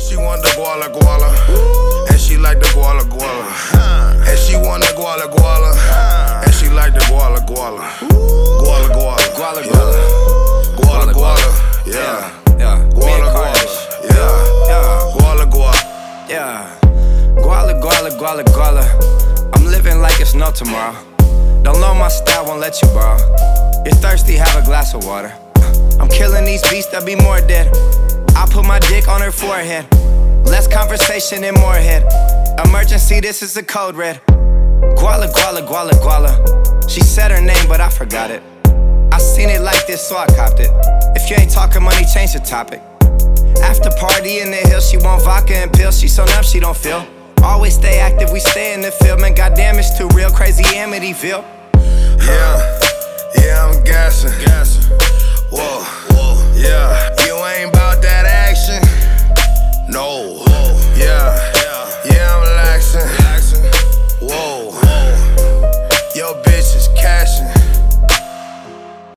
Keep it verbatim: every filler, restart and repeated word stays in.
she want the guala guala, and she like the guala guala, and she want the guala guala, and she like the guala guala, guala guala, Guala yeah. guala guala, yeah, yeah, guala guala, yeah, yeah, guala guala, yeah, guala guala guala guala. I'm living like it's no tomorrow. Don't loan my style, won't let you borrow. You're thirsty, have a glass of water. I'm killing these beasts, there'll be more dead. I put my dick on her forehead. Less conversation and more head. Emergency, this is a code red. Guala, guala, guala, guala. She said her name, but I forgot it. I seen it like this, so I copped it. If you ain't talking money, change the topic. After party in the hills, she want vodka and pills. She so numb, she don't feel. Always stay active, we stay in the field. Man, goddamn, it's too real, crazy Amityville. Yeah, yeah, I'm gassing, gassing. Whoa, whoa, yeah. You ain't bout that action? No, whoa, yeah.